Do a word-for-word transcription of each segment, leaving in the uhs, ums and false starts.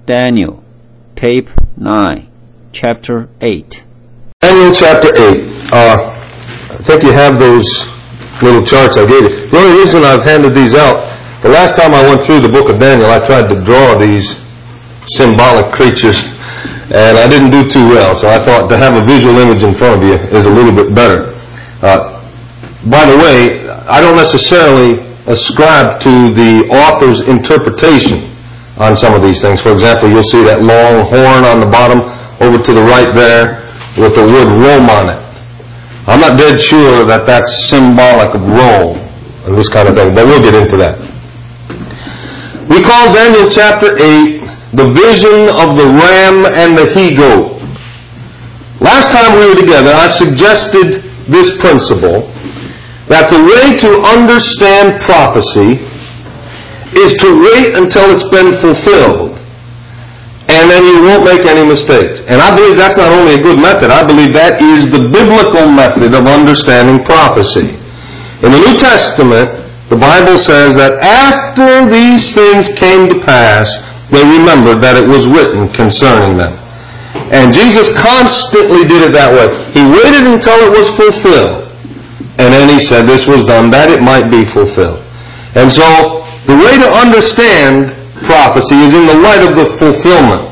Daniel, Tape nine, Chapter eight. Daniel chapter eight. Uh, I think you have those little charts I gave you. The only reason I've handed these out, the last time I went through the book of Daniel, I tried to draw these symbolic creatures, and I didn't do too well, so I thought to have a visual image in front of you is a little bit better. Uh, by the way, I don't necessarily ascribe to the author's interpretation on some of these things. For example, you'll see that long horn on the bottom over to the right there with the word Rome on it. I'm not dead sure that that's symbolic of Rome and this kind of thing, but we'll get into that. We call Daniel chapter eight the vision of the ram and the he-goat. Last time we were together, I suggested this principle, that the way to understand prophecy is to wait until it's been fulfilled, and then you won't make any mistakes. And I believe that's not only a good method, I believe that is the biblical method of understanding prophecy. In the New Testament, the Bible says that after these things came to pass, they remembered that it was written concerning them. And Jesus constantly did it that way. He waited until it was fulfilled, and then he said this was done, that it might be fulfilled. And so, the way to understand prophecy is in the light of the fulfillment.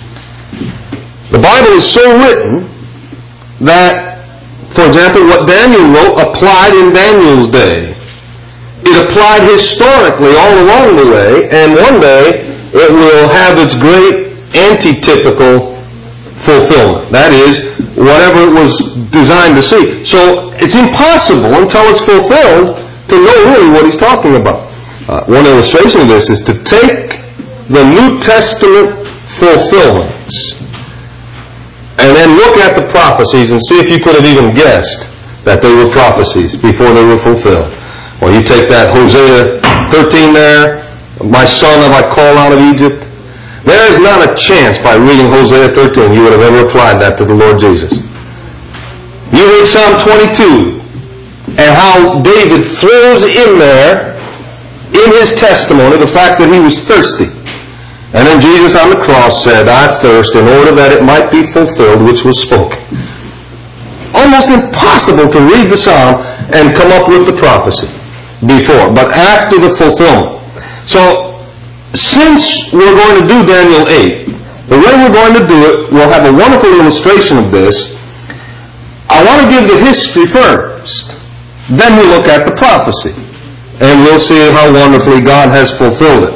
The Bible is so written that, for example, what Daniel wrote applied in Daniel's day. It applied historically all along the way, and one day it will have its great antitypical fulfillment. That is, whatever it was designed to see. So it's impossible until it's fulfilled to know really what he's talking about. Uh, one illustration of this is to take the New Testament fulfillments and then look at the prophecies and see if you could have even guessed that they were prophecies before they were fulfilled. Well, you take that Hosea thirteen there, my son have I called out of Egypt. There is not a chance by reading Hosea thirteen you would have ever applied that to the Lord Jesus. You read Psalm twenty-two and how David throws in there in his testimony the fact that he was thirsty. And then Jesus on the cross said, I thirst in order that it might be fulfilled which was spoken. Almost impossible to read the psalm and come up with the prophecy before, but after the fulfillment. So, since we're going to do Daniel eight, the way we're going to do it, we'll have a wonderful illustration of this. I want to give the history first. Then we'll look at the prophecy. And we'll see how wonderfully God has fulfilled it.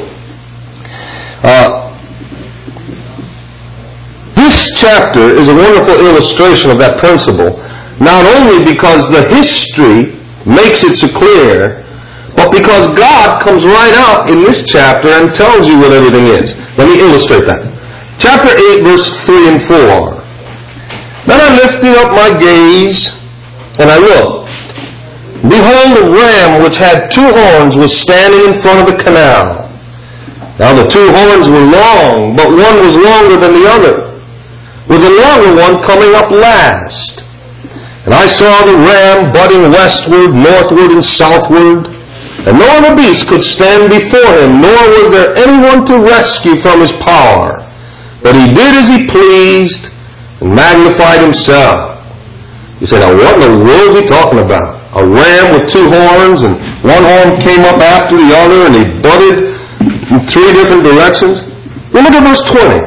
Uh, this chapter is a wonderful illustration of that principle, not only because the history makes it so clear, but because God comes right out in this chapter and tells you what everything is. Let me illustrate that. Chapter eight, verse three and four. Then I lifted up my gaze, and I looked. Behold, a ram which had two horns was standing in front of the canal. Now the two horns were long, but one was longer than the other, with the longer one coming up last. And I saw the ram butting westward, northward, and southward, and no other beast could stand before him, nor was there anyone to rescue from his power. But he did as he pleased, and magnified himself. You say, now what in the world is he talking about? A ram with two horns, and one horn came up after the other, and he butted in three different directions. Well, look at verse twenty.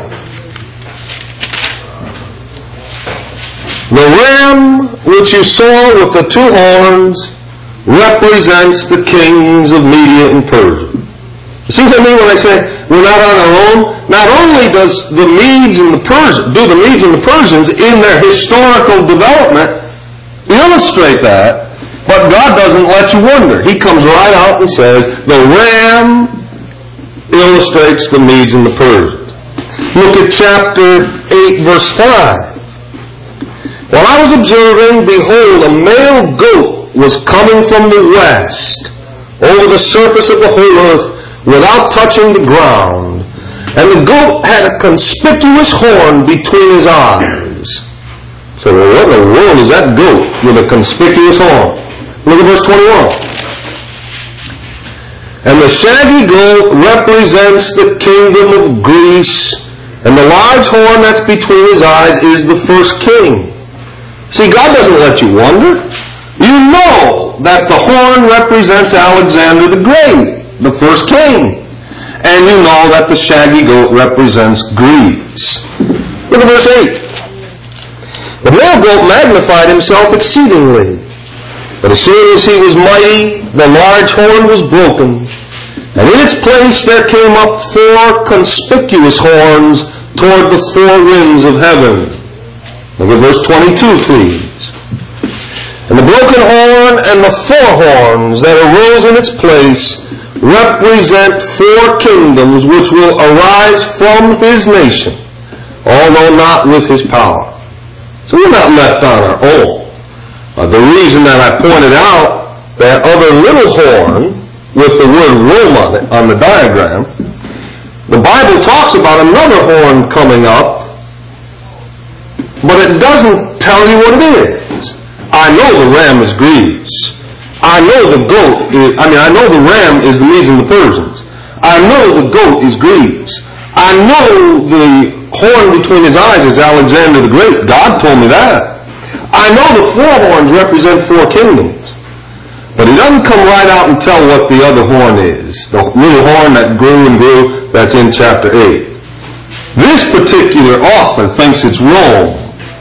The ram which you saw with the two horns represents the kings of Media and Persia. You see what I mean when I say we're not on our own? Not only does the Medes and the Persians, do the Medes and the Persians in their historical development illustrate that, but God doesn't let you wonder. He comes right out and says, the ram illustrates the Medes and the Persians. Look at chapter eight, verse five. While I was observing, behold, a male goat was coming from the west over the surface of the whole earth without touching the ground. And the goat had a conspicuous horn between his eyes. So, well, what in the world is that goat with a conspicuous horn? Look at verse twenty-one. And the shaggy goat represents the kingdom of Greece And the large horn that's between his eyes is the first king. See, God doesn't let you wonder. You know that the horn represents Alexander the Great, the first king. And you know that the shaggy goat represents Greece. Look at verse eight. The male goat magnified himself exceedingly. But as soon as he was mighty, the large horn was broken. And in its place there came up four conspicuous horns toward the four winds of heaven. Look at verse twenty-two, please. And the broken horn and the four horns that arose in its place represent four kingdoms which will arise from his nation, although not with his power. So we're not left on our own. Uh, the reason that I pointed out that other little horn with the word Rome on it, on the diagram, the Bible talks about another horn coming up, but it doesn't tell you what it is. I know the ram is Greece. I know the goat is, I mean, I know the ram is the Medes and the Persians. I know the goat is Greece. I know the horn between his eyes is Alexander the Great. God told me that. I know the four horns represent four kingdoms. But he doesn't come right out and tell what the other horn is. The little horn that grew and grew, that's in chapter eight. This particular author thinks it's Rome.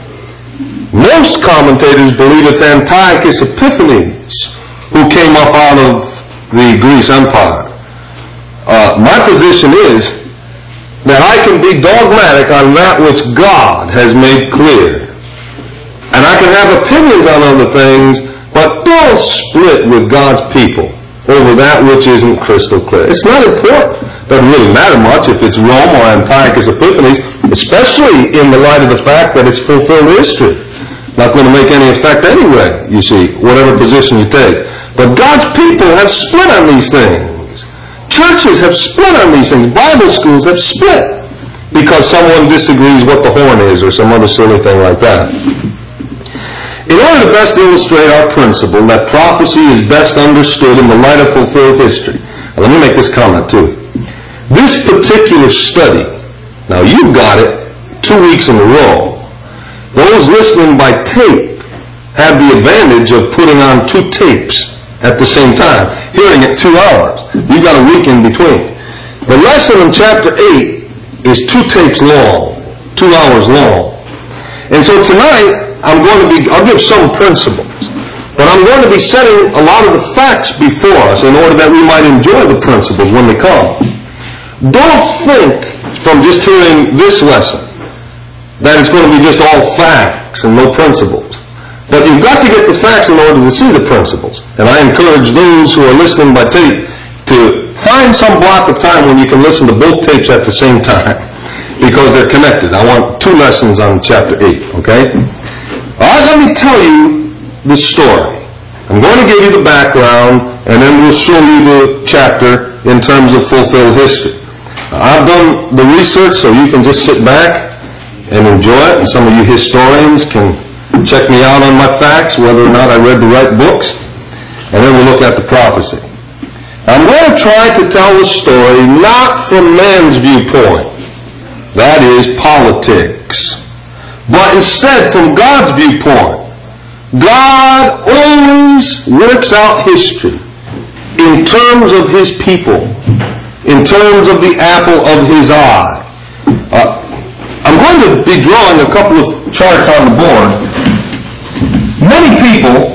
Most commentators believe it's Antiochus Epiphanes who came up out of the Greece Empire. Uh, my position is that I can be dogmatic on that which God has made clear. And I can have opinions on other things, but don't split with God's people over that which isn't crystal clear. It's not important. It doesn't really matter much if it's Rome or Antiochus Epiphanes, especially in the light of the fact that it's fulfilled history. Not going to make any effect anyway, you see, whatever position you take. But God's people have split on these things. Churches have split on these things. Bible schools have split because someone disagrees what the horn is or some other silly thing like that. In order to best illustrate our principle that prophecy is best understood in the light of fulfilled history, now let me make this comment too. This particular study, now you got it two weeks in a row. Those listening by tape have the advantage of putting on two tapes at the same time, hearing it two hours. You've got a week in between. The lesson in chapter eight is two tapes long, two hours long. And so tonight, I'm going to be, I'll give some principles, but I'm going to be setting a lot of the facts before us in order that we might enjoy the principles when they come. Don't think from just hearing this lesson that it's going to be just all facts and no principles. But you've got to get the facts in order to see the principles. And I encourage those who are listening by tape to find some block of time when you can listen to both tapes at the same time, because they're connected. I want two lessons on chapter eight, okay? All right, let me tell you the story. I'm going to give you the background, and then we'll show you the chapter in terms of fulfilled history. I've done the research, so you can just sit back and enjoy it, and some of you historians can check me out on my facts, whether or not I read the right books, and then we'll look at the prophecy. I'm going to try to tell the story not from man's viewpoint, that is politics, but instead from God's viewpoint. God always works out history in terms of his people, in terms of the apple of his eye. Uh, I'm going to be drawing a couple of charts on the board. Many people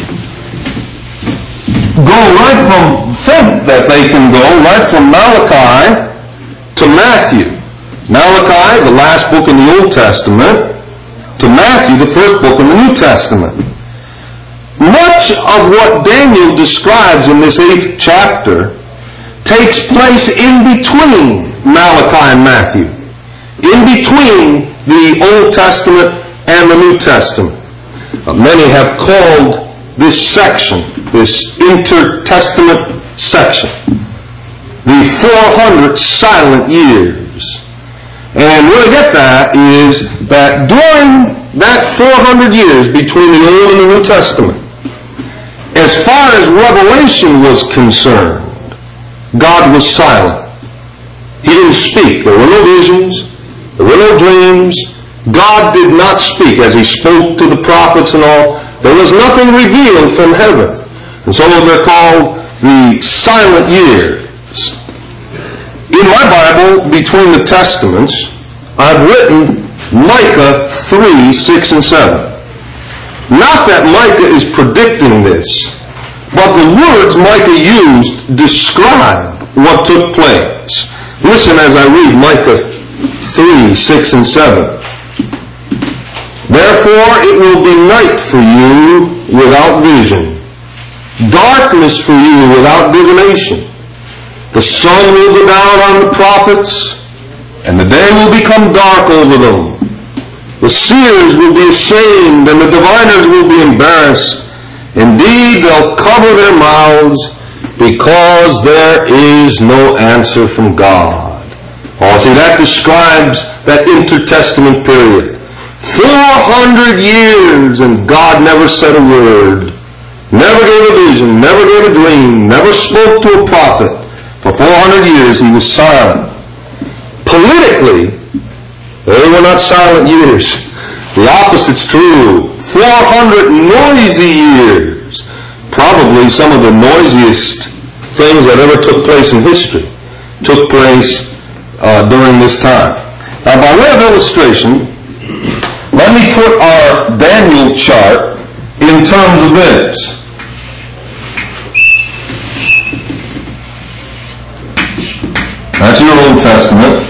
go right from, think that they can go right from Malachi to Matthew. Malachi, the last book in the Old Testament, to Matthew, the first book in the New Testament. Much of what Daniel describes in this eighth chapter takes place in between Malachi and Matthew, in between the Old Testament and the New Testament. Uh, many have called this section, this intertestament section, the four hundred silent years. And where to get that is that during that four hundred years between the Old and the New Testament, as far as revelation was concerned, God was silent. He didn't speak. There were no visions. There were no dreams. God did not speak as He spoke to the prophets and all. There was nothing revealed from heaven. And so they're called the silent years. In my Bible, between the Testaments, I've written Micah three, six, and seven. Not that Micah is predicting this, but the words Micah used describe what took place. Listen as I read Micah three, six, and seven. Therefore it will be night for you without vision, darkness for you without divination. The sun will go down on the prophets, and the day will become dark over them. The seers will be ashamed, and the diviners will be embarrassed. Indeed, they'll cover their mouths, because there is no answer from God. Oh, see, that describes that intertestament period. Four hundred years, and God never said a word, never gave a vision, never gave a dream, never spoke to a prophet. For four hundred years, He was silent. Politically, they were not silent years. The opposite's true. four hundred noisy years. Probably some of the noisiest things that ever took place in history took place uh, during this time. Now, by way of illustration, let me put our Daniel chart in terms of this. That's your Old Testament.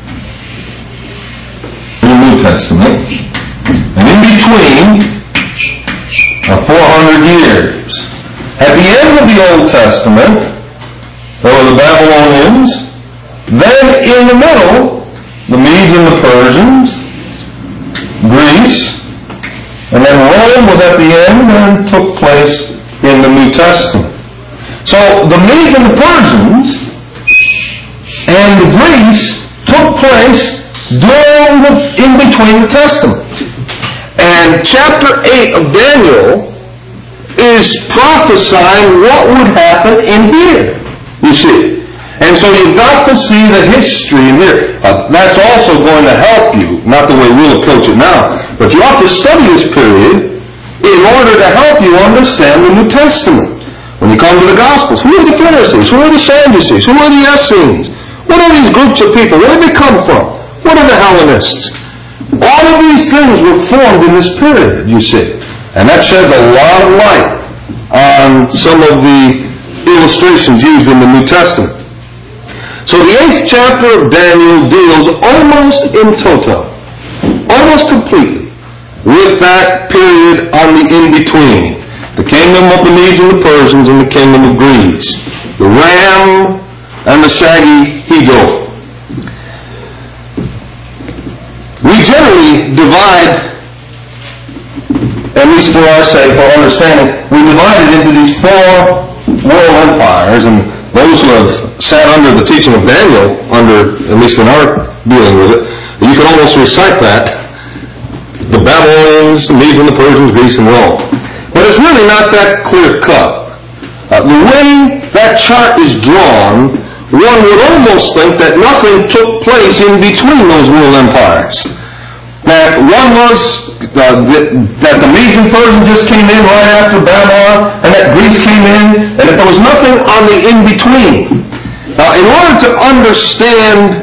Your New Testament. And in between are four hundred years. At the end of the Old Testament, there were the Babylonians. Then in the middle, the Medes and the Persians, Greece, and then Rome was at the end and took place in the New Testament. So the Medes and the Persians and the Greece took place during the, in between the Testaments. And chapter eight of Daniel is prophesying what would happen in here, you see. And so you've got to see the history in here. Uh, that's also going to help you, not the way we'll approach it now, but you ought to study this period in order to help you understand the New Testament. When you come to the Gospels, who are the Pharisees? Who are the Sadducees? Who are the Essenes? What are these groups of people? Where did they come from? What are the Hellenists? All of these things were formed in this period, you see. And that sheds a lot of light on some of the illustrations used in the New Testament. So the eighth chapter of Daniel deals almost in toto, almost completely, with that period on the in-between. The kingdom of the Medes and the Persians and the kingdom of Greece. The ram and the shaggy he-goat. We generally divide, at least for our sake, for understanding, we divide it into these four world empires, and those who have sat under the teaching of Daniel, under, at least in our dealing with it, you can almost recite that. The Babylonians, the Medes and the Persians, Greece and Rome. But it's really not that clear-cut. Uh, the way that chart is drawn, one would almost think that nothing took place in between those world empires. That one was uh, that, that the Medes and Persians just came in right after Babylon, and that Greece came in, and that there was nothing on the in-between. Now, in order to understand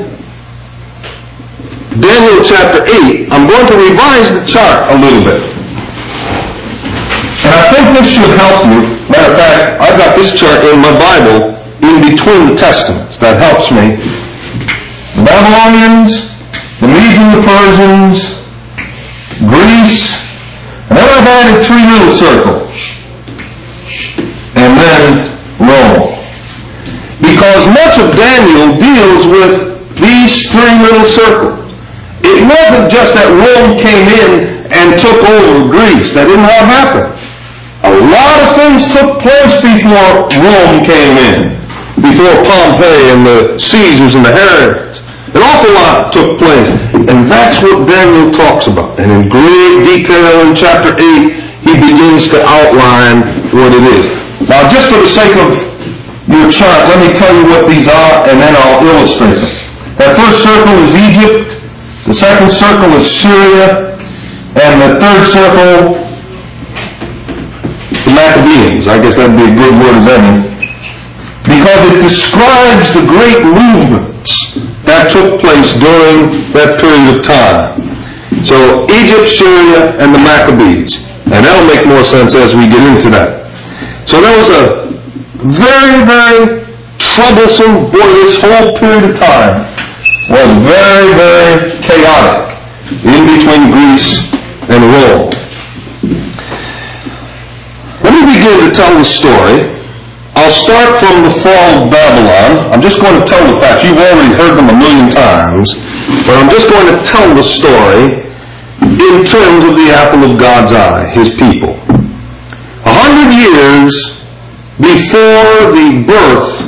Daniel chapter eight, I'm going to revise the chart a little bit. And I think this should help you. Matter of fact, I've got this chart in my Bible in between the Testaments. That helps me. The Babylonians, the Medes and the Persians, Greece, and then I've added three little circles. And then Rome. Because much of Daniel deals with these three little circles. It wasn't just that Rome came in and took over Greece. That didn't have happen. A lot of things took place before Rome came in. Before Pompey and the Caesars and the Herods. An awful lot took place. And that's what Daniel talks about. And in great detail in chapter eight, he begins to outline what it is. Now, just for the sake of your chart, let me tell you what these are, and then I'll illustrate them. That first circle is Egypt, The second circle is Syria, and the third circle, the Maccabees. I guess that would be a good word as any. Because it describes the great movements that took place during that period of time. So Egypt, Syria, and the Maccabees. And that'll make more sense as we get into that. So there was a very, very troublesome, boy, this whole period of time was very, very chaotic in between Greece and Rome. Let me begin to tell the story. I'll start from the fall of Babylon. I'm just going to tell the facts. You've already heard them a million times, but I'm just going to tell the story in terms of the apple of God's eye, His people. A hundred years before the birth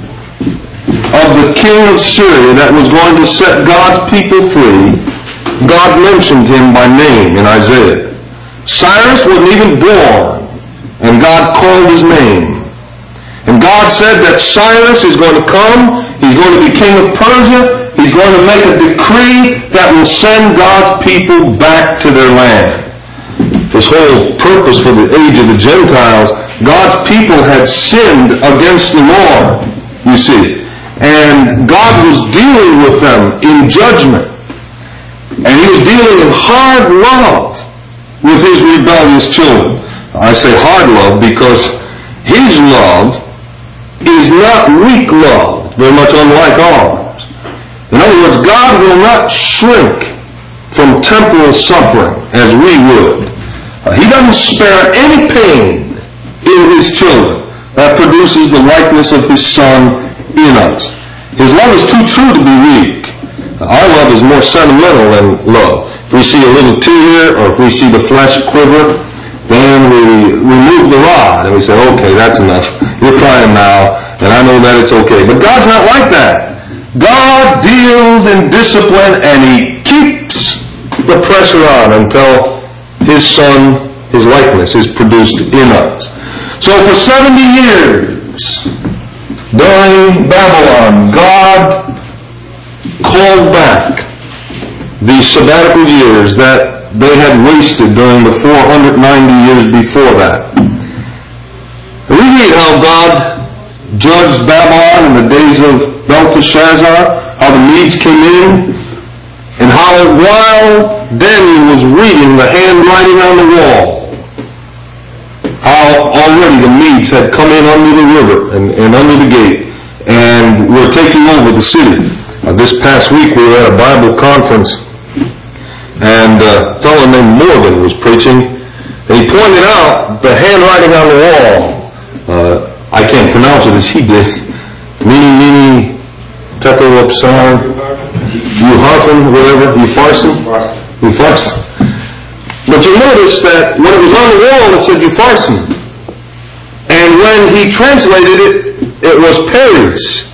of the king of Syria that was going to set God's people free, God mentioned him by name in Isaiah. Cyrus wasn't even born, and God called his name. And God said that Cyrus is going to come, he's going to be king of Persia, he's going to make a decree that will send God's people back to their land. This whole purpose for the age of the Gentiles, God's people had sinned against the Lord, you see. And God was dealing with them in judgment. And He was dealing in hard love with His rebellious children. I say hard love because His love is not weak love, very much unlike ours. In other words, God will not shrink from temporal suffering as we would. Uh, he doesn't spare any pain in His children that produces the likeness of His Son in us. His love is too true to be weak. Our love is more sentimental than love. If we see a little tear or if we see the flesh quiver, then we remove the rod and we say, okay, that's enough. You're crying now, and I know that it's okay. But God's not like that. God deals in discipline and He keeps the pressure on until His Son, His likeness, is produced in us. So for seventy years, during Babylon, God called back the sabbatical years that they had wasted during the four hundred ninety years before that. We read how God judged Babylon in the days of Belteshazzar, how the Medes came in, and how while Daniel was reading the handwriting on the wall, how already the Medes had come in under the river and, and under the gate and were taking over the city. Uh, this past week we were at a Bible conference, and uh, a fellow named Morgan was preaching, and he pointed out the handwriting on the wall. Uh, I can't pronounce it as he did. Mini, mini, tekel upsar, Uharfin, whatever, Upharsin, Upharsin. But you notice that when it was on the wall, it said Upharsin. And when he translated it, it was Paris.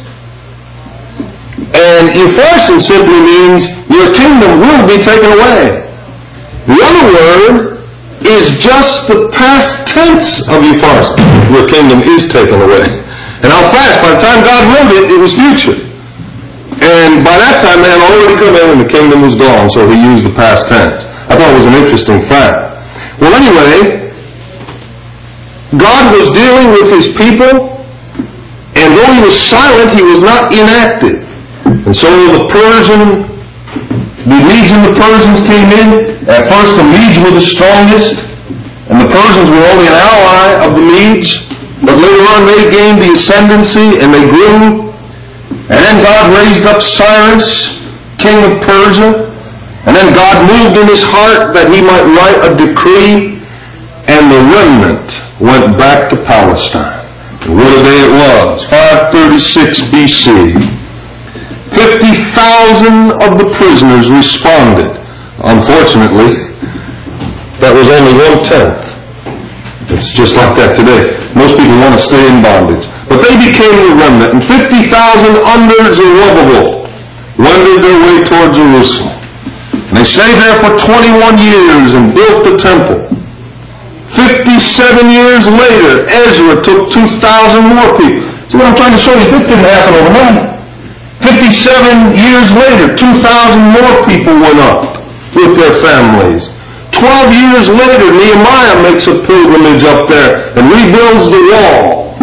And Upharsin simply means your kingdom will be taken away. The other word is just the past tense of Upharsin. Your kingdom is taken away. And how fast, by the time God wrote it, it was future. And by that time they had already come in and the kingdom was gone, so he used the past tense. I thought it was an interesting fact. Well, anyway, God was dealing with His people, and though He was silent, He was not inactive. And so the Persian, the Medes and the Persians came in. At first the Medes were the strongest, and the Persians were only an ally of the Medes. But later on they gained the ascendancy and they grew. And then God raised up Cyrus, king of Persia. And then God moved in His heart that He might write a decree, and the remnant went back to Palestine. And what a day it was, five thirty-six B C. fifty thousand of the prisoners responded. Unfortunately, that was only one-tenth. It's just like that today. Most people want to stay in bondage. But they became the remnant, and fifty thousand under Zerubbabel wended their way toward Jerusalem. And they stayed there for twenty-one years and built the temple. fifty-seven years later, Ezra took two thousand more people. See, what I'm trying to show you is this didn't happen overnight. fifty-seven years later, two thousand more people went up with their families. Twelve years later, Nehemiah makes a pilgrimage up there and rebuilds the wall.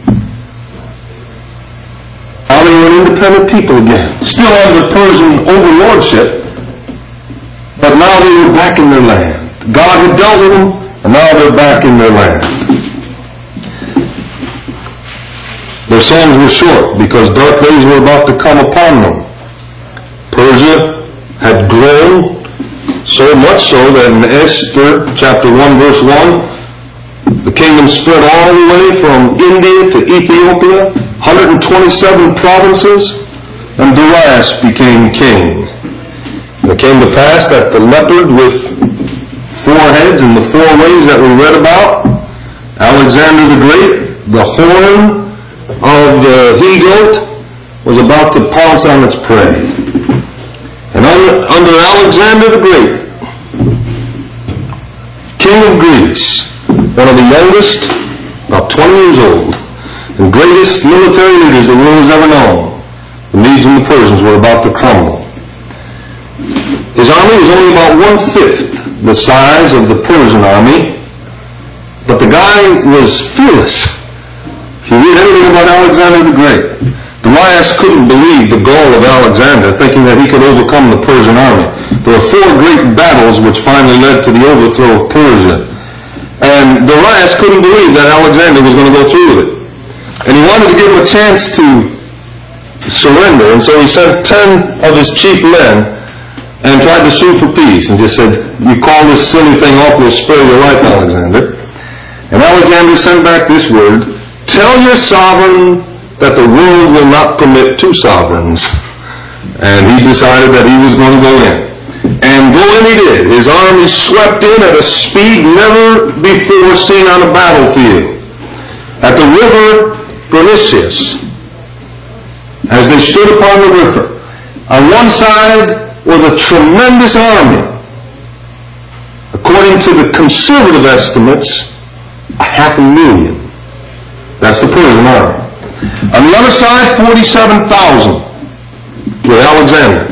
Now they were an independent people again, still under Persian overlordship, but now they were back in their land. God had dealt with them, and now they're back in their land. Their songs were short because dark days were about to come upon them. Persia had grown so much so that in Esther chapter one verse one, the kingdom spread all the way from India to Ethiopia, one hundred twenty-seven provinces, and Darius became king. And it came to pass that the leopard with four heads in the four ways that we read about, Alexander the Great, the horn of the he-goat, was about to pounce on its prey. And under, under Alexander the Great, king of Greece, one of the youngest, about twenty years old, and greatest military leaders the world has ever known, the Medes and the Persians were about to crumble. His army was only about one-fifth the size of the Persian army, but the guy was fearless. If you read anything about Alexander the Great, Darius couldn't believe the gall of Alexander, thinking that he could overcome the Persian army. There were four great battles which finally led to the overthrow of Persia. And Darius couldn't believe that Alexander was going to go through with it. And he wanted to give him a chance to surrender, and so he sent ten of his chief men and tried to sue for peace, and just said, you call this silly thing off, we'll spare your life, Alexander. And Alexander sent back this word, tell your sovereign that the world will not permit two sovereigns. And he decided that he was going to go in. And go in he did. His army swept in at a speed never before seen on a battlefield. At the river Gronisius, as they stood upon the river, on one side was a tremendous army. According to the conservative estimates, a half a million. That's the Persian army. On the other side, forty-seven thousand with Alexander.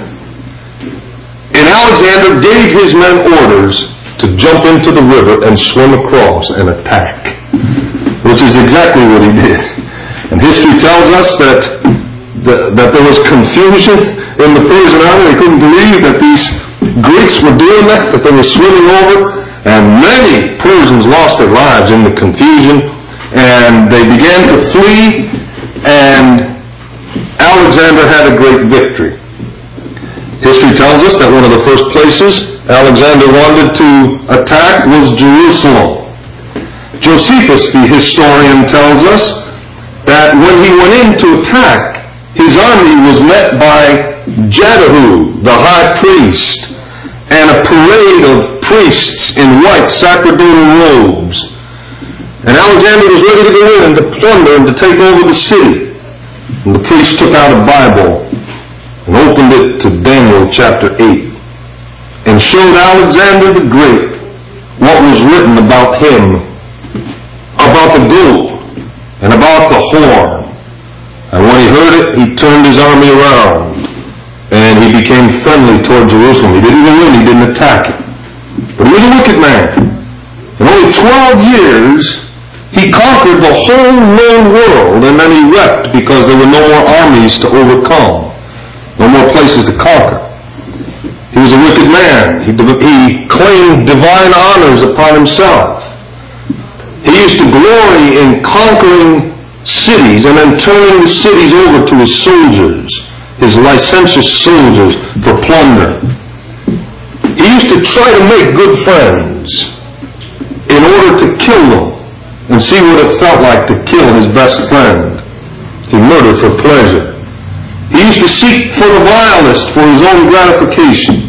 And Alexander gave his men orders to jump into the river and swim across and attack, which is exactly what he did. And history tells us that the, that there was confusion in the Persian army. They couldn't believe that these Greeks were doing that, that they were swimming over, and many Persians lost their lives in the confusion, and they began to flee, and Alexander had a great victory. History tells us that one of the first places Alexander wanted to attack was Jerusalem. Josephus, the historian, tells us that when he went in to attack, his army was met by Jehu, the high priest, and a parade of priests in white sacerdotal robes. And Alexander was ready to go in and to plunder and to take over the city. And the priest took out a Bible and opened it to Daniel chapter eight and showed Alexander the Great what was written about him, about the goat and about the horn. And when he heard it, he turned his army around and he became friendly toward Jerusalem. He didn't go in, he didn't attack it. But he was a wicked man. In only twelve years, he conquered the whole known world, and then he wept because there were no more armies to overcome, no more places to conquer. He was a wicked man. He, he claimed divine honors upon himself. He used to glory in conquering cities and then turning the cities over to his soldiers, his licentious soldiers, for plunder. He used to try to make good friends in order to kill them and see what it felt like to kill his best friend. He murdered for pleasure. He used to seek for the vilest for his own gratification.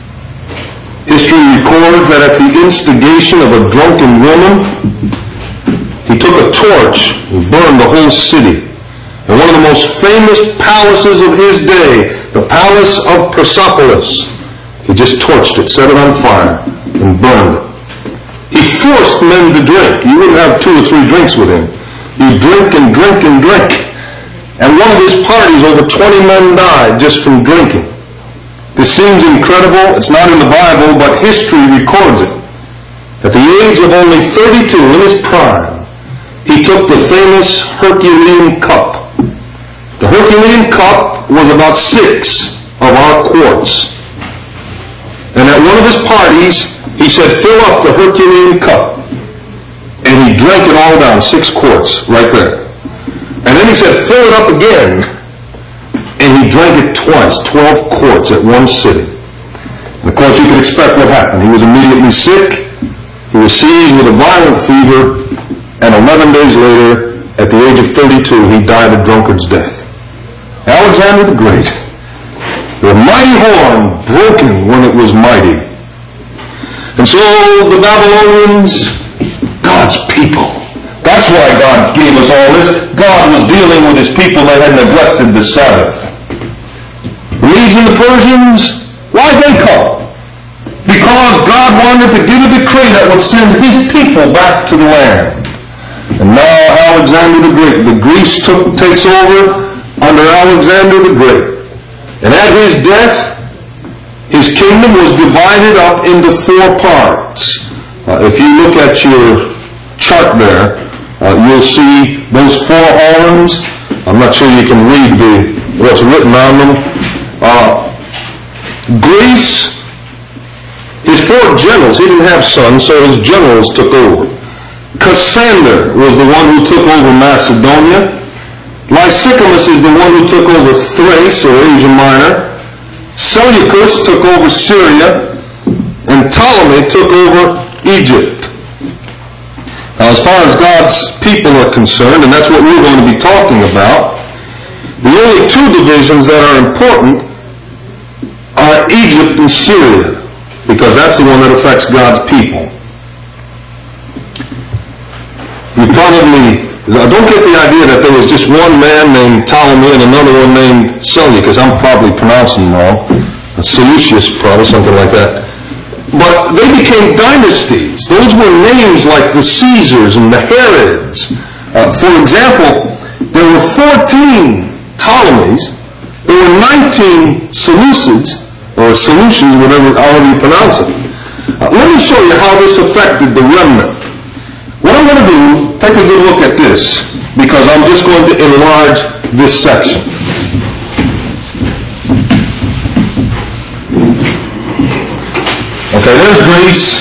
History records that at the instigation of a drunken woman, he took a torch and burned the whole city. And one of the most famous palaces of his day, the Palace of Persepolis, he just torched it, set it on fire, and burned it. He forced men to drink. You wouldn't have two or three drinks with him. You drink and drink and drink. And one of his parties, over twenty men died just from drinking. This seems incredible. It's not in the Bible, but history records it. At the age of only thirty-two, in his prime, he took the famous Herculean cup. The Herculean cup was about six of our quarts. And at one of his parties, he said, fill up the Herculean cup. And he drank it all down, six quarts, right there. And then he said, fill it up again. And he drank it twice, twelve quarts at one sitting. And of course, you can expect what happened. He was immediately sick. He was seized with a violent fever. And eleven days later, at the age of thirty-two, he died a drunkard's death. Alexander the Great. The mighty horn broken when it was mighty. And so the Babylonians, God's people. That's why God gave us all this. God was dealing with his people that had neglected the Sabbath. The Medes and the Persians, why'd they come? Because God wanted to give a decree that would send his people back to the land. And now Alexander the Great, the Greece took, takes over under Alexander the Great. And at his death, his kingdom was divided up into four parts. Uh, if you look at your chart there, uh, you'll see those four horns. I'm not sure you can read the what's written on them. Uh, Greece, his four generals, he didn't have sons, so his generals took over. Cassander was the one who took over Macedonia. Lysicamus is the one who took over Thrace, or Asia Minor. Seleucus took over Syria. And Ptolemy took over Egypt. Now, as far as God's people are concerned, and that's what we're going to be talking about, the only two divisions that are important are Egypt and Syria, because that's the one that affects God's people. You probably don't get the idea that there was just one man named Ptolemy and another one named Seleucus. I'm probably pronouncing them wrong. Seleucus, probably, something like that. But they became dynasties. Those were names like the Caesars and the Herods. Uh, for example, there were fourteen Ptolemies. There were nineteen Seleucids, or Seleucians, whatever, however you pronounce it. Uh, let me show you how this affected the remnant. What I'm going to do, take a good look at this, because I'm just going to enlarge this section. Okay, there's Greece,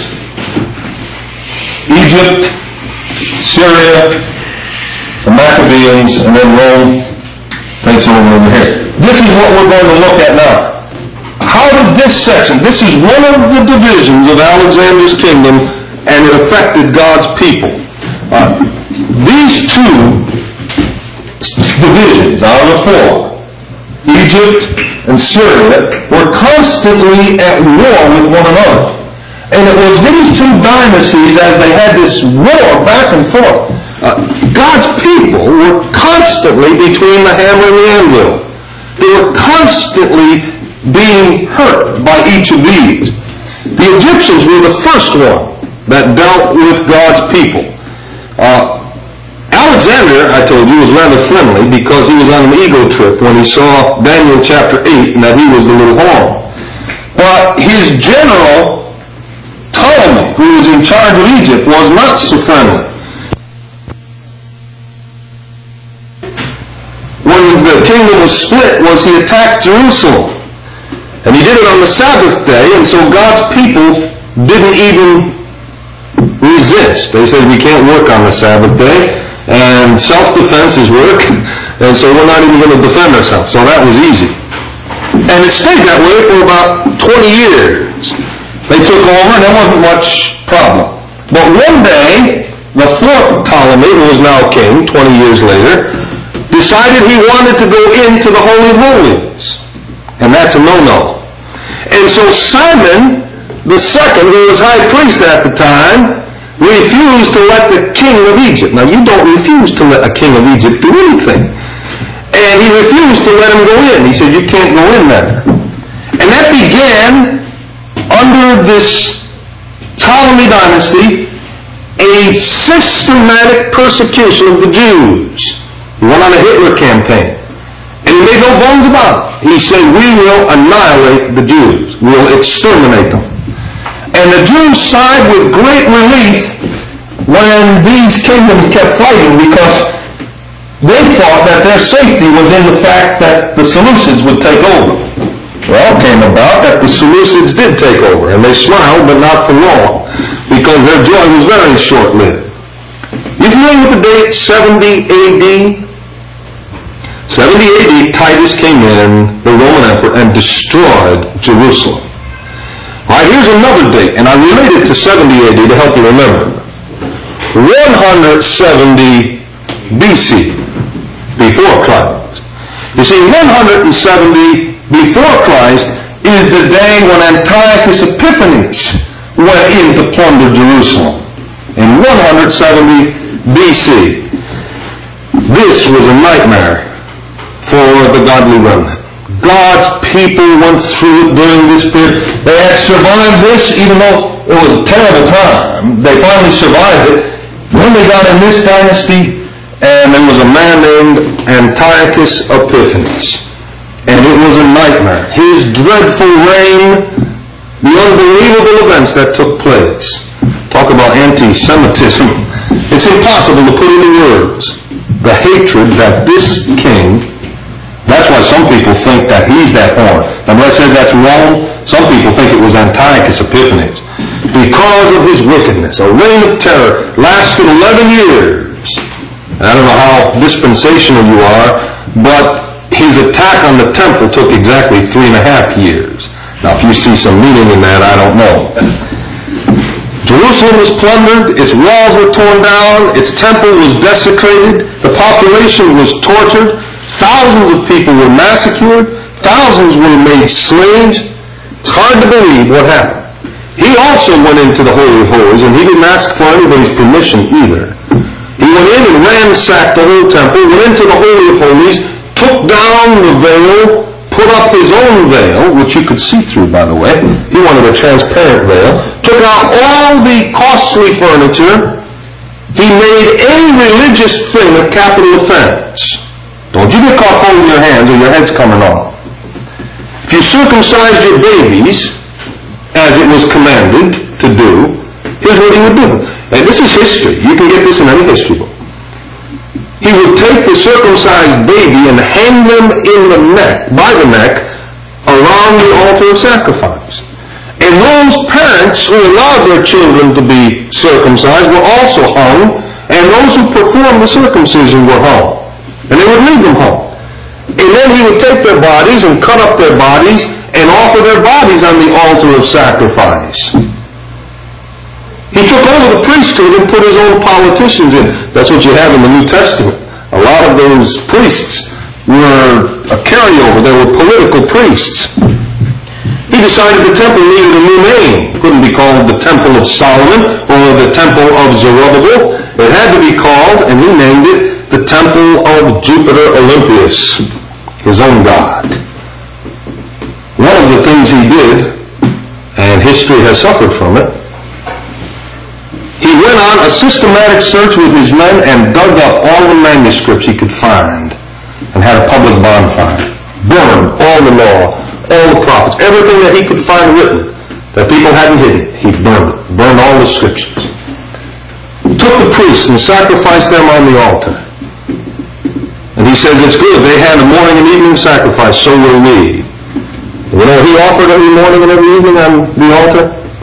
Egypt, Syria, the Maccabees, and then Rome takes over over here. This is what we're going to look at now. How did this section, this is one of the divisions of Alexander's kingdom, and it affected God's people. Uh, these two divisions out of the four, Egypt and Syria, were constantly at war with one another. And it was these two dynasties, as they had this war back and forth, uh, God's people were constantly between the hammer and the anvil. They were constantly being hurt by each of these. The Egyptians were the first one that dealt with God's people. Uh, Alexander, I told you, was rather friendly because he was on an ego trip when he saw Daniel chapter eight and that he was the little horn. But his general, Ptolemy, who was in charge of Egypt, was not so friendly. When the kingdom was split, was he attacked Jerusalem. And he did it on the Sabbath day, and so God's people didn't even resist. They said, we can't work on the Sabbath day, and self-defense is work, and so we're not even going to defend ourselves. So that was easy. And it stayed that way for about twenty years. They took over, and there wasn't much problem. But one day, the fourth Ptolemy, who is now king, twenty years later, decided he wanted to go into the Holy of Holies. And that's a no-no. And so Simon the second, who was high priest at the time, refused to let the king of Egypt. Now, you don't refuse to let a king of Egypt do anything. And he refused to let him go in. He said, you can't go in there. And that began, under this Ptolemy dynasty, a systematic persecution of the Jews. He went on a Hitler campaign. he made no bones about it. He said, we will annihilate the Jews. We'll exterminate them. And the Jews sighed with great relief when these kingdoms kept fighting, because they thought that their safety was in the fact that the Seleucids would take over. Well, it came about that the Seleucids did take over, and they smiled, but not for long, because their joy was very short-lived. You familiar with the date seventy A D? seventy A D, Titus came in, the Roman emperor, and destroyed Jerusalem. All right, here's another date, and I relate it to seventy A D to help you remember. one seventy B C, before Christ. You see, one seventy before Christ is the day when Antiochus Epiphanes went in to plunder Jerusalem. In one seventy B C, this was a nightmare for the godly remnant. God's people went through it during this period. They had survived this, even though it was a terrible time. They finally survived it. Then they got in this dynasty, and there was a man named Antiochus Epiphanes. And it was a nightmare. His dreadful reign, the unbelievable events that took place. Talk about anti-Semitism. It's impossible to put into words the hatred that this king, that's why some people think that he's that horn. And when I said that's wrong, some people think it was Antiochus Epiphanes. Because of his wickedness, a reign of terror lasted eleven years. And I don't know how dispensational you are, but his attack on the temple took exactly three and a half years. Now, if you see some meaning in that, I don't know. Jerusalem was plundered, its walls were torn down, its temple was desecrated, the population was tortured, thousands of people were massacred, thousands were made slaves. It's hard to believe what happened. He also went into the Holy of Holies, and he didn't ask for anybody's permission either. He went in and ransacked the whole temple, went into the Holy of Holies, took down the veil, put up his own veil, which you could see through, by the way. He wanted a transparent veil. Took out all the costly furniture. He made any religious thing a capital offense. Don't you get caught holding your hands or your head's coming off. If you circumcised your babies, as it was commanded to do, here's what he would do. And this is history. You can get this in any history book. He would take the circumcised baby and hang them in the neck, by the neck, around the altar of sacrifice. And those parents who allowed their children to be circumcised were also hung, and those who performed the circumcision were hung. And they would leave them hung. And then he would take their bodies and cut up their bodies and offer their bodies on the altar of sacrifice. He took over the priesthood and put his own politicians in. That's what you have in the New Testament. A lot of those priests were a carryover. They were political priests. He decided the temple needed a new name. It couldn't be called the Temple of Solomon or the Temple of Zerubbabel. It had to be called, and he named it, the Temple of Jupiter Olympius, his own god. One of the things he did, and history has suffered from it, he went on a systematic search with his men and dug up all the manuscripts he could find and had a public bonfire. Burned all the law, all the prophets, everything that he could find written that people hadn't hidden, he burned it. Burned all the scriptures. Took the priests and sacrificed them on the altar. And he says it's good. They had a morning and evening sacrifice, so will we. You know what he offered every morning and every evening on the altar?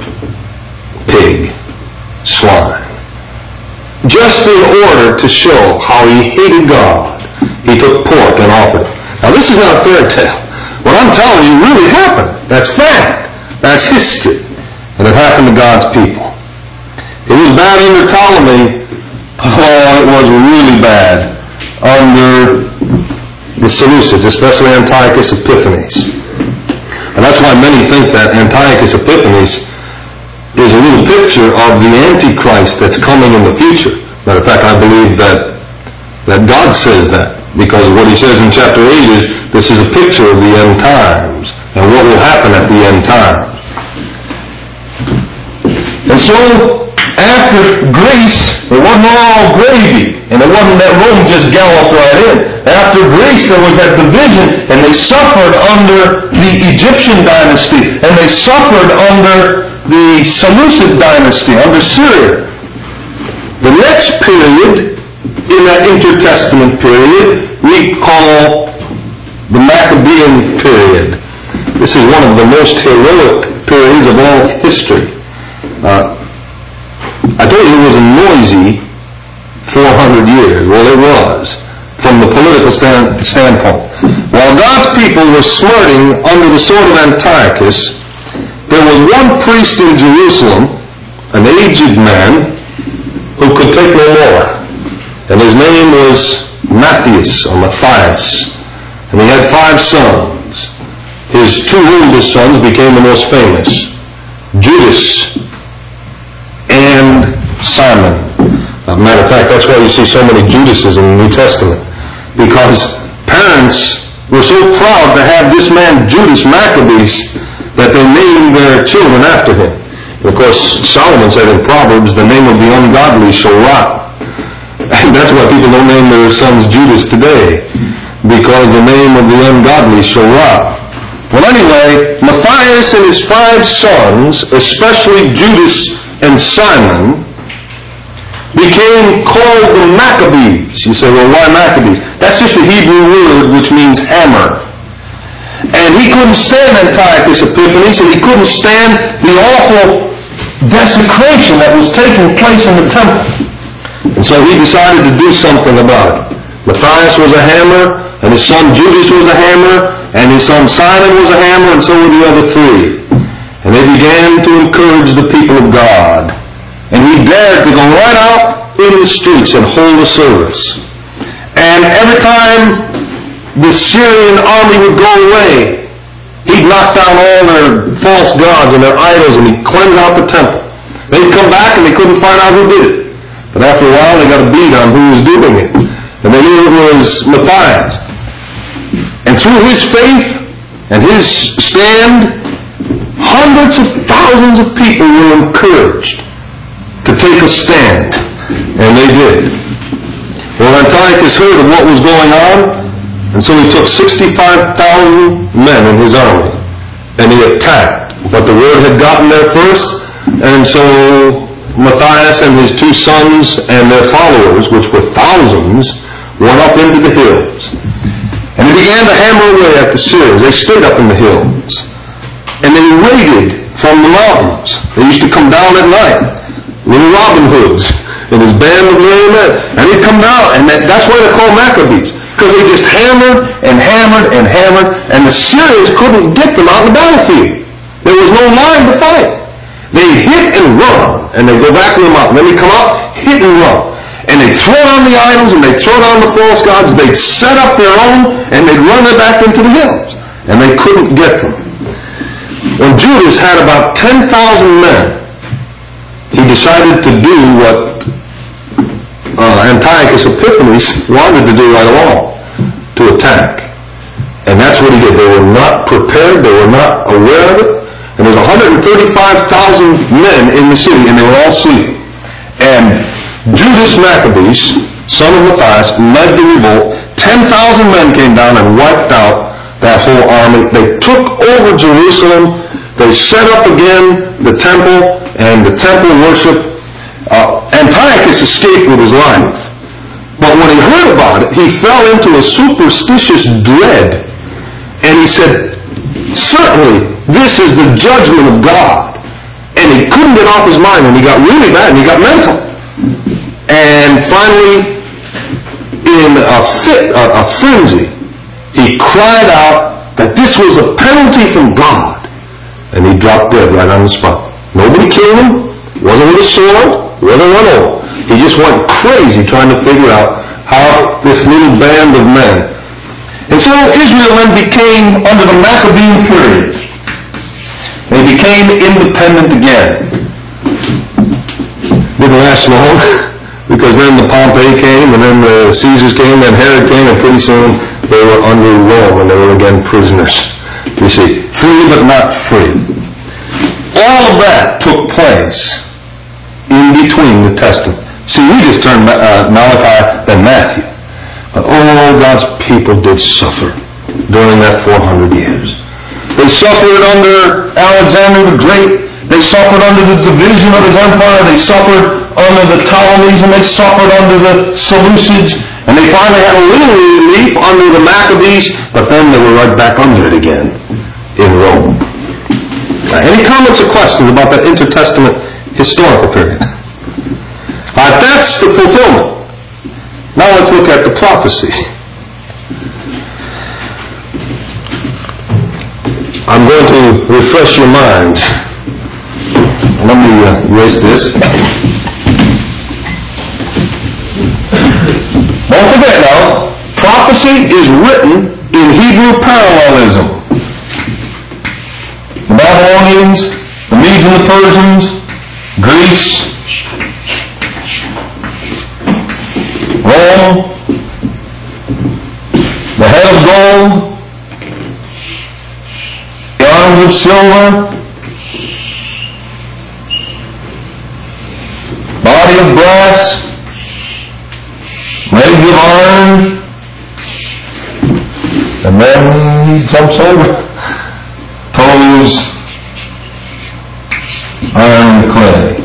Pig. Swine. Just in order to show how he hated God, he took pork and offered it. Now this is not a fairy tale. What I'm telling you really happened. That's fact. That's history. And it happened to God's people. It was bad under Ptolemy. Oh, it was really bad under the Seleucids, especially Antiochus Epiphanes. And that's why many think that Antiochus Epiphanes is a little picture of the Antichrist that's coming in the future. Matter of fact, I believe that that God says that, because what he says in chapter eight is this is a picture of the end times and what will happen at the end times. And so After Greece, it wasn't all gravy, and it wasn't that Rome just galloped right in. After Greece, there was that division, and they suffered under the Egyptian dynasty, and they suffered under the Seleucid dynasty, under Syria. The next period, in that intertestament period, we call the Maccabean period. This is one of the most heroic periods of all history. Uh, I told you it was a noisy four hundred years. Well, it was, from the political stand, standpoint. While God's people were smarting under the sword of Antiochus, there was one priest in Jerusalem, an aged man, who could take no more. And his name was Matthias, or Matthias. And he had five sons. His two oldest sons became the most famous, Judas and Simon. As a matter of fact, that's why you see so many Judases in the New Testament. Because parents were so proud to have this man, Judas Maccabeus, that they named their children after him. And of course, Solomon said in Proverbs, the name of the ungodly shall rot. And that's why people don't name their sons Judas today, because the name of the ungodly shall rot. Well, anyway, Matthias and his five sons, especially Judas and Simon, became called the Maccabees. You say, well, why Maccabees? That's just a Hebrew word which means hammer. And he couldn't stand Antiochus Epiphanes, and he couldn't stand the awful desecration that was taking place in the temple. And so he decided to do something about it. Matthias was a hammer, and his son Judas was a hammer, and his son Simon was a hammer, and so were the other three. And they began to encourage the people of God. And he dared to go right out in the streets and hold a service. And every time the Syrian army would go away, he'd knock down all their false gods and their idols, and he'd cleanse out the temple. They'd come back and they couldn't find out who did it. But after a while they got a beat on who was doing it. And they knew it was Matthias. And through his faith and his stand, hundreds of thousands of people were encouraged to take a stand. And they did. Well, Antiochus heard of what was going on, and so he took sixty-five thousand men in his army, and he attacked. But the word had gotten there first, and so Matthias and his two sons and their followers, which were thousands, went up into the hills. And they began to hammer away at the Syrians. They stayed up in the hills. And they raided from the mountains. They used to come down at night, little Robin Hoods and his band of merry men. And they'd come down, and that, that's why they're called Maccabees, because they just hammered and hammered and hammered, and the Syrians couldn't get them out in the battlefield. There was no line to fight. They hit and run, and they'd go back to the mountain. Then they'd come out, hit and run. And they'd throw down the idols, and they'd throw down the false gods. They'd set up their own, and they'd run it back into the hills. And they couldn't get them. When Judas had about ten thousand men, he decided to do what uh, Antiochus Epiphanes wanted to do right along, to attack. And that's what he did. They were not prepared. They were not aware of it. And there was one hundred thirty-five thousand men in the city, and they were all sleeping. And Judas Maccabeus, son of Matthias, led the revolt. ten thousand men came down and wiped out that whole army. They took over Jerusalem. They set up again the temple and the temple worship. Uh, Antiochus escaped with his life. But when he heard about it, he fell into a superstitious dread. And he said, certainly, this is the judgment of God. And he couldn't get off his mind, and he got really bad, and he got mental. And finally, in a fit, a, a frenzy, he cried out that this was a penalty from God. And he dropped dead right on the spot. Nobody killed him. Wasn't with a sword. Wasn't run over. He just went crazy trying to figure out how this little band of men. And so Israel then became, under the Maccabean period, they became independent again. Didn't last long, because then the Pompey came, and then the Caesars came, then Herod came, and pretty soon they were under Rome, and they were again prisoners. You see, free but not free. All of that took place in between the testament. See, we just turned uh, Malachi and Matthew. But all God's people did suffer during that four hundred years. They suffered under Alexander the Great. They suffered under the division of his empire. They suffered under the Ptolemies, and they suffered under the Seleucids. And they finally had a little relief under the Maccabees, but then they were right back under it again in Rome. Now, any comments or questions about that intertestament historical period? Uh, that's the fulfillment. Now let's look at the prophecy. I'm going to refresh your minds. Let me uh, erase this. Don't forget now, prophecy is written in Hebrew parallelism. The Babylonians, the Medes and the Persians, Greece, Rome, the head of gold, the arms of silver, body of brass, legs of iron, and then he jumps over, toes, iron and clay.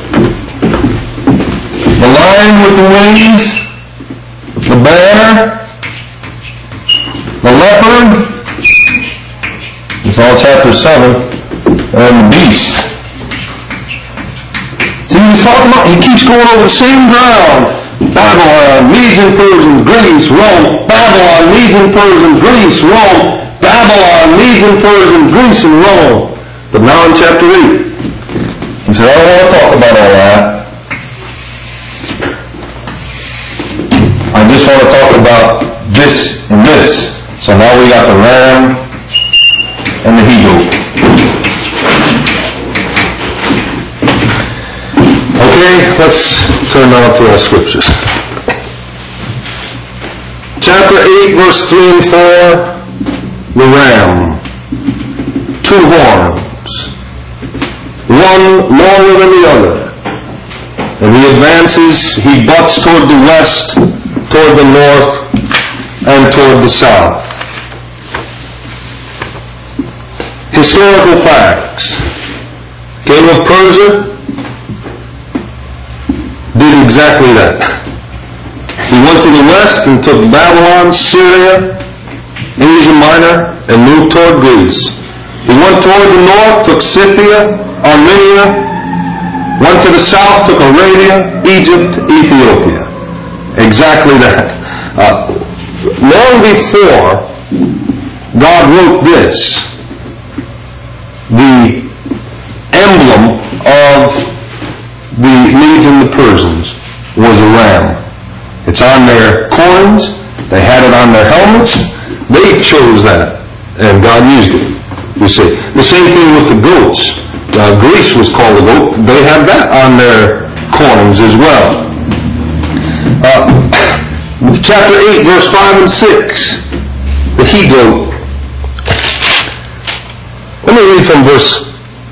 The lion with the wings, the bear, the leopard, it's all chapter seven, and the beast. See, he's talking about, he keeps going over the same ground. Babylon, Medes and Persians, Greece, Rome. Babylon, Medes and Persians, Greece, Rome. Babylon, Medes and Persians, Greece and Rome. But now in chapter eight, he said, I don't want to talk about all that. I just want to talk about this and this. So now we got the ram and the he-goat. Okay, let's turn now to our scriptures. Chapter eight, verse three and four, the ram. Two horns. One longer than the other. And he advances, he butts toward the west, toward the north, and toward the south. Historical facts. King of Persia did exactly that. He went to the west and took Babylon, Syria, Asia Minor, and moved toward Greece. He went toward the north, took Scythia, Armenia, went to the south, took Arabia, Egypt, Ethiopia. Exactly that. Uh, long before God wrote this, the emblem of the Medes and the Persians was a ram. It's on their coins. They had it on their helmets. They chose that, and God used it. You see, the same thing with the goats. Uh, Greece was called a goat. They had that on their coins as well. Uh, chapter eight, verse five and six, the he-goat. Let me read from verse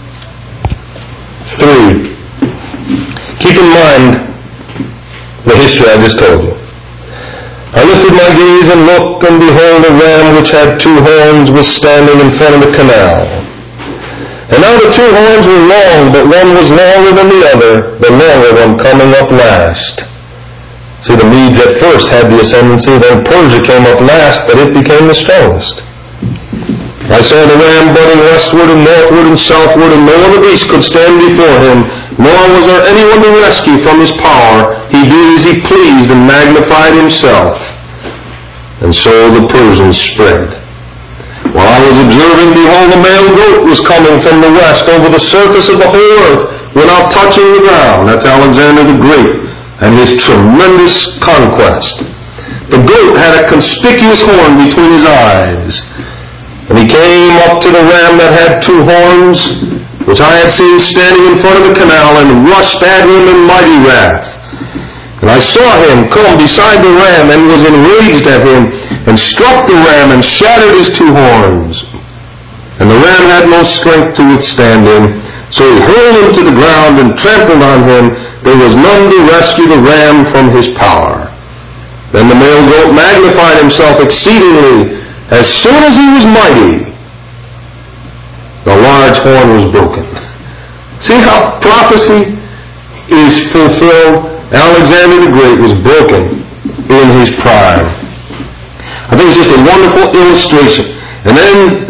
three. Keep in mind the history I just told you. I lifted my gaze and looked, and behold, a ram which had two horns was standing in front of the canal. And now the two horns were long, but one was longer than the other, the longer one coming up last. See, the Medes at first had the ascendancy, then Persia came up last, but it became the strongest. I saw the ram butting westward and northward and southward, and no other beast could stand before him, nor was there anyone to rescue from his power. He did as he pleased and magnified himself. And so the Persians spread. While I was observing, behold, a male goat was coming from the west over the surface of the whole earth without touching the ground. That's Alexander the Great and his tremendous conquest. The goat had a conspicuous horn between his eyes. And he came up to the ram that had two horns, which I had seen standing in front of the canal, and rushed at him in mighty wrath. And I saw him come beside the ram, and was enraged at him, and struck the ram, and shattered his two horns. And the ram had no strength to withstand him, so he hurled him to the ground, and trampled on him. there was none to rescue the ram from his power. Then the male goat magnified himself exceedingly. As soon as he was mighty, the large horn was broken. See how prophecy is fulfilled? Alexander the Great was broken in his prime. I think it's just a wonderful illustration. And then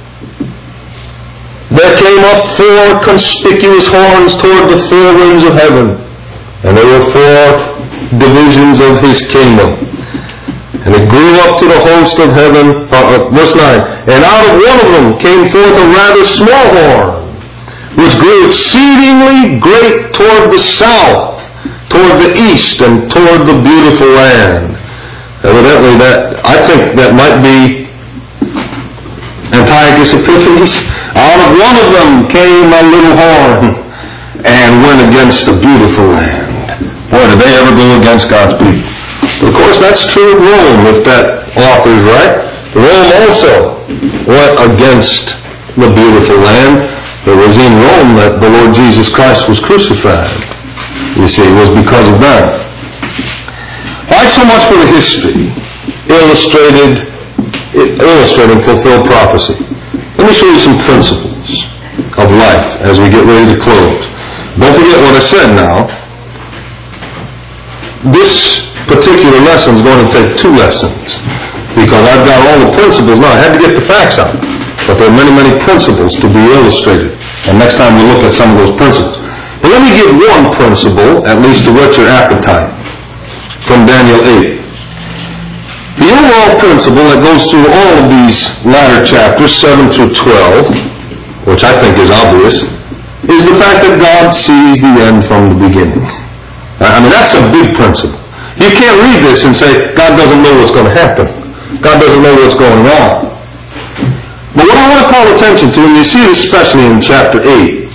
there came up four conspicuous horns toward the four winds of heaven. And there were four divisions of his kingdom. And it grew up to the host of heaven. Uh, verse nine. And out of one of them came forth a rather small horn, which grew exceedingly great toward the south, toward the east, and toward the beautiful land. Evidently, that I think that might be Antiochus Epiphanes. Out of one of them came a little horn and went against the beautiful land. Boy, did they ever go against God's people. Of course, that's true of Rome, if that author is right. Rome also went against the beautiful land. It was in Rome that the Lord Jesus Christ was crucified. You see, it was because of that. All right, so much for the history, illustrated, illustrating fulfilled prophecy. Let me show you some principles of life as we get ready to close. Don't forget what I said now. This particular lesson is going to take two lessons because I've got all the principles now. I had to get the facts out, but there are many, many principles to be illustrated. And next time we'll look at some of those principles. But let me give one principle, at least to whet your appetite, from Daniel eight. The overall principle that goes through all of these latter chapters, seven through twelve, which I think is obvious, is the fact that God sees the end from the beginning. I mean, that's a big principle. You can't read this and say, God doesn't know what's going to happen. God doesn't know what's going on. But what I want to call attention to, and you see it especially in chapter eight,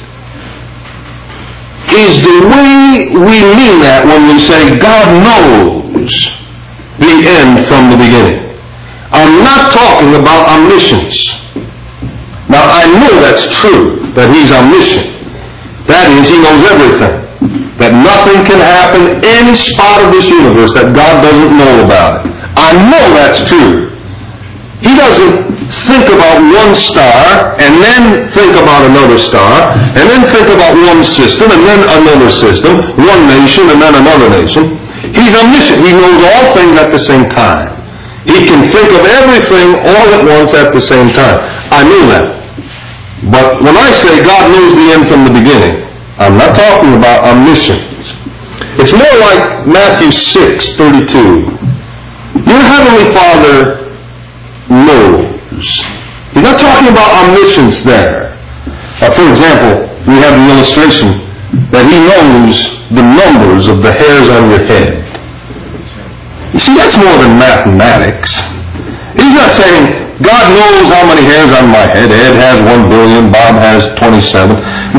is the way we mean that when we say God knows the end from the beginning. I'm not talking about omniscience. Now, I know that's true, that he's omniscient. That is, he knows everything. That nothing can happen in any spot of this universe that God doesn't know about it. I know that's true. He doesn't think about one star and then think about another star and then think about one system and then another system, one nation and then another nation. He's omniscient. He knows all things at the same time. He can think of everything all at once at the same time. I know that. But when I say God knows the end from the beginning, I'm not talking about omniscience. It's more like Matthew six thirty-two. Your heavenly Father knows. You're not talking about omniscience there. Uh, for example, we have the illustration that he knows the numbers of the hairs on your head. You see, that's more than mathematics. He's not saying, God knows how many hairs on my head. Ed has one billion, Bob has twenty-seven.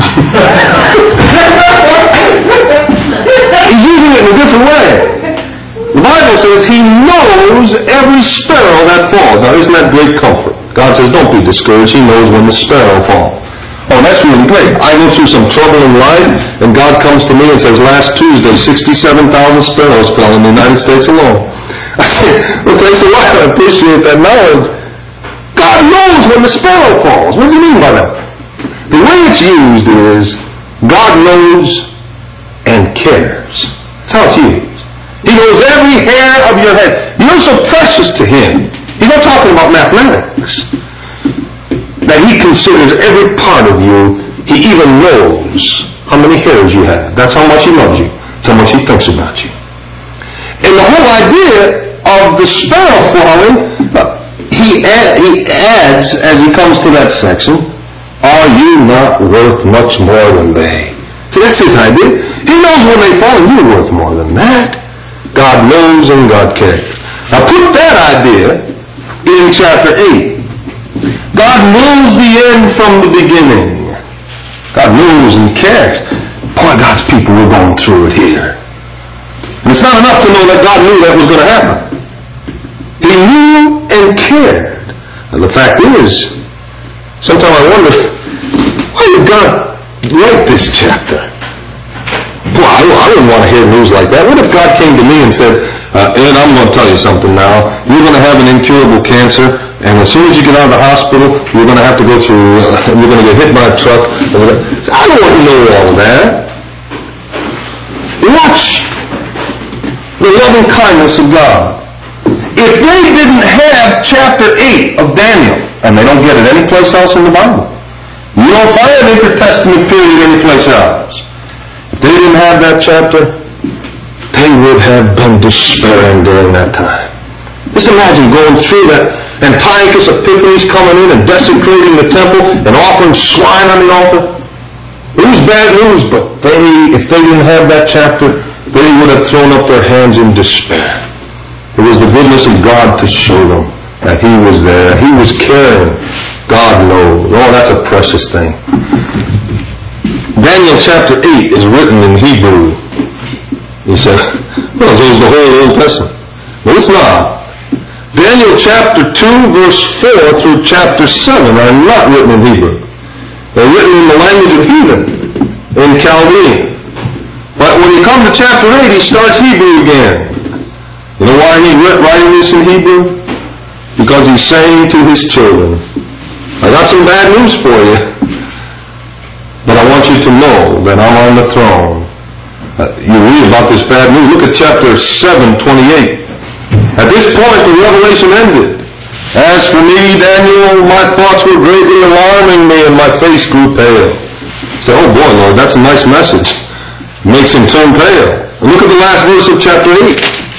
He's using it in a different way. The Bible says he knows every sparrow that falls. Now, isn't that great comfort? God says, don't be discouraged. He knows when the sparrow falls. Oh, that's really great. I go through some trouble in life, and God comes to me and says, last Tuesday, sixty-seven thousand sparrows fell in the United States alone. I say, well, thanks a lot. I appreciate that knowledge. God knows when the sparrow falls. What does he mean by that? The way it's used is, God knows and cares. That's how it's used. He knows every hair of your head. You're so precious to him. He's not talking about mathematics. That he considers every part of you. He even knows how many hairs you have. That's how much he loves you. That's how much he thinks about you. And the whole idea of the sparrow falling, uh, he, add, he adds, as he comes to that section, are you not worth much more than they? See, that's his idea. He knows when they fall, and you're worth more than that. God knows and God cares. Now put that idea in chapter eight. God knows the end from the beginning. God knows and cares. Boy, God's people, we're going through it here. And it's not enough to know that God knew that was going to happen. He knew and cared. And the fact is, sometimes I wonder, why did God write this chapter? Well, I I wouldn't want to hear news like that. What if God came to me and said, uh, Ed, I'm going to tell you something now. You're going to have an incurable cancer, and as soon as you get out of the hospital, you're going to have to go through, uh, you're going to get hit by a truck. I don't want to know all of that. Watch the loving kindness of God. If they didn't have chapter eight of Daniel, and they don't get it anyplace else in the Bible, you don't find an intertestament period anyplace else. If they didn't have that chapter, they would have been despairing during that time. Just imagine going through that, Antiochus Epiphanes coming in and desecrating the temple and offering swine on the altar. It was bad news, but they, if they didn't have that chapter, they would have thrown up their hands in despair. It was the goodness of God to show them that He was there. He was caring. God knows. Oh, that's a precious thing. Daniel chapter eight is written in Hebrew. You say, well, so is the whole Old Testament. But it's not. Daniel chapter two, verse four through chapter seven are not written in Hebrew. They're written in the language of heathen, in Chaldean. But when you come to chapter eight, he starts Hebrew again. You know why he's writing this in Hebrew? Because he's saying to his children, I got some bad news for you, but I want you to know that I'm on the throne. Uh, you read about this bad news. Look at chapter seven, twenty-eight. At this point, the revelation ended. As for me, Daniel, my thoughts were greatly alarming me, and my face grew pale. Say, oh boy, Lord, that's a nice message. Makes him turn pale. And look at the last verse of chapter eight.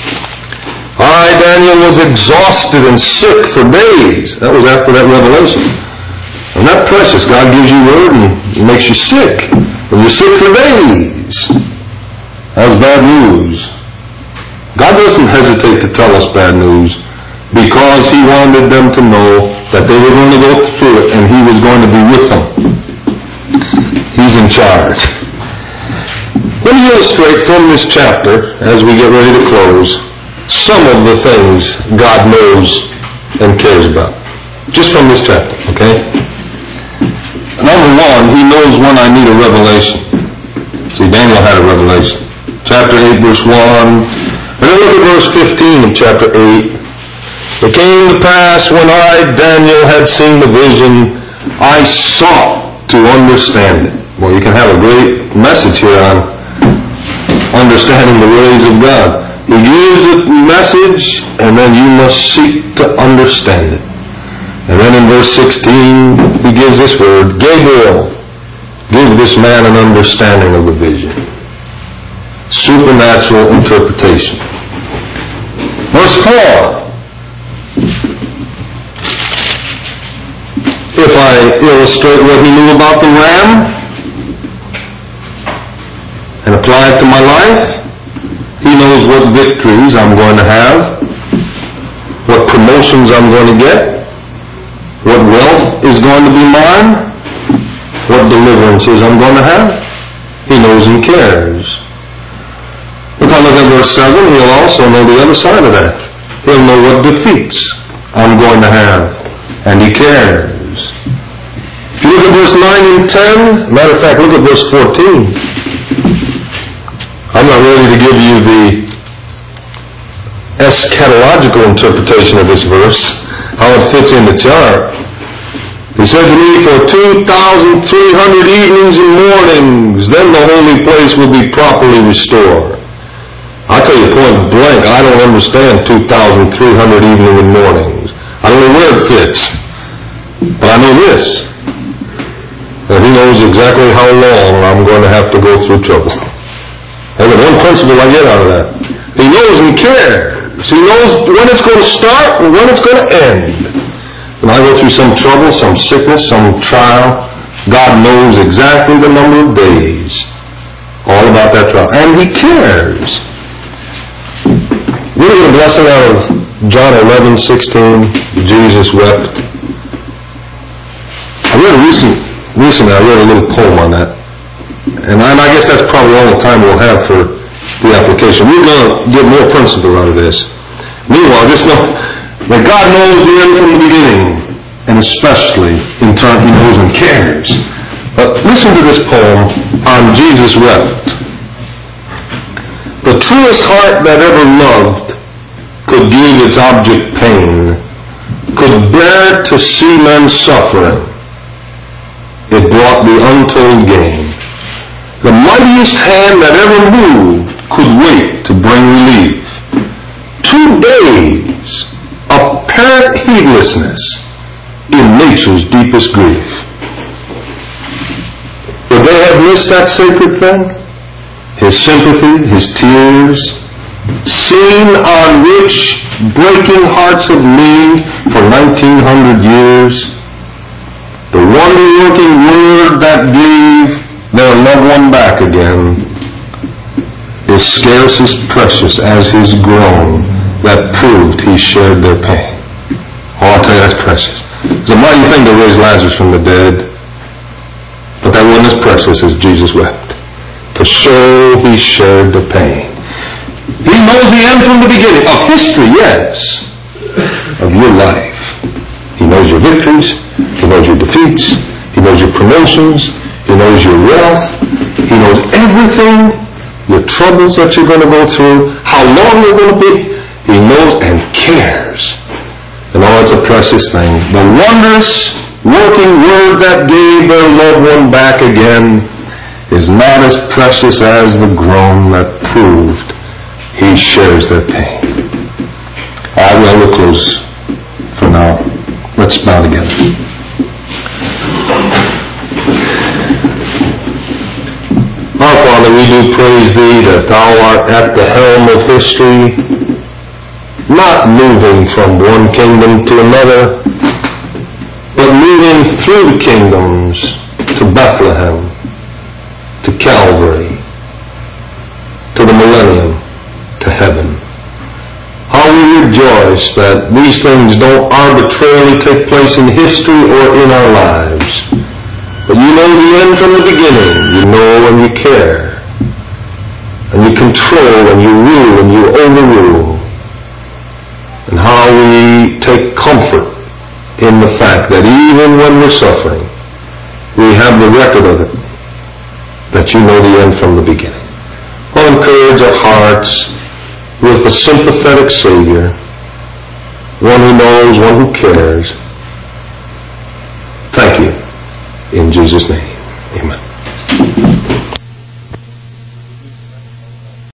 I, Daniel, was exhausted and sick for days. That was after that revelation. And that precious. God gives you word and He makes you sick. And you're sick for days. That's bad news. God doesn't hesitate to tell us bad news because He wanted them to know that they were going to go through it and He was going to be with them. He's in charge. Let me illustrate from this chapter, as we get ready to close, some of the things God knows and cares about. Just from this chapter, okay? Number one, He knows when I need a revelation. See, Daniel had a revelation. Chapter eight, verse one. And then look at verse fifteen of chapter eight. It came to pass when I, Daniel, had seen the vision, I sought to understand it. Well, you can have a great message here on understanding the ways of God. He gives a message, and then you must seek to understand it. And then in verse sixteen, He gives this word, Gabriel, give this man an understanding of the vision. Supernatural interpretation. Verse four, if I illustrate what he knew about the ram and apply it to my life, he knows what victories I'm going to have, what promotions I'm going to get, what wealth is going to be mine, what deliverances I'm going to have. He knows and cares. If I look at verse seven, he'll also know the other side of that. He'll know what defeats I'm going to have, and He cares. If you look at verse nine and ten, matter of fact, look at verse fourteen. I'm not ready to give you the eschatological interpretation of this verse, how it fits in the chart. He said to me, for two thousand three hundred evenings and mornings, then the holy place will be properly restored. I'll tell you point blank, I don't understand two thousand three hundred evenings and mornings. I don't know where it fits. But I know this, that He knows exactly how long I'm going to have to go through trouble. And the one principle I get out of that, He knows and cares. He knows when it's going to start and when it's going to end. When I go through some trouble, some sickness, some trial, God knows exactly the number of days, all about that trial. And He cares. We're going to get a blessing out of John eleven sixteen. Jesus wept. I read a recent, recently I read a little poem on that. And I, and I guess that's probably all the time we'll have for the application. We're going to get more principle out of this. Meanwhile, just know that God knows the end from the beginning, and especially in turn He knows and cares. But listen to this poem on Jesus wept. The truest heart that ever loved could give its object pain, could bear to see men suffering. It brought the untold gain. The mightiest hand that ever moved could wait to bring relief. Two days of apparent heedlessness in nature's deepest grief. Would they have missed that sacred thing? His sympathy, his tears, seen on which breaking hearts have leaned for nineteen hundred years. The wonder-working word that gave their loved one back again is scarce as precious as his groan that proved he shared their pain. Oh, I'll tell you, that's precious. It's a mighty thing to raise Lazarus from the dead, but that wasn't as precious as Jesus wept, to show he shared the pain. He knows the end from the beginning, of history, yes, of your life. He knows your victories, he knows your defeats, he knows your promotions, he knows your wealth, he knows everything, your troubles that you're going to go through, how long you're going to be. He knows and cares. And oh, it's a precious thing. The wondrous working word that gave their loved one back again is not as precious as the groan that proved he shares their pain. I will we'll close for now. Let's bow together. Our Father, we do praise Thee that Thou art at the helm of history, not moving from one kingdom to another, but moving through the kingdoms to Bethlehem, to Calvary, to the millennium, to heaven. How we rejoice that these things don't arbitrarily take place in history or in our lives. But you know the end from the beginning. You know and you care. And you control and you rule and you overrule. And how we take comfort in the fact that even when we're suffering, we have the record of it, that you know the end from the beginning. Oh, encourage our hearts with a sympathetic Savior, one who knows, one who cares. Thank you. In Jesus' name, amen.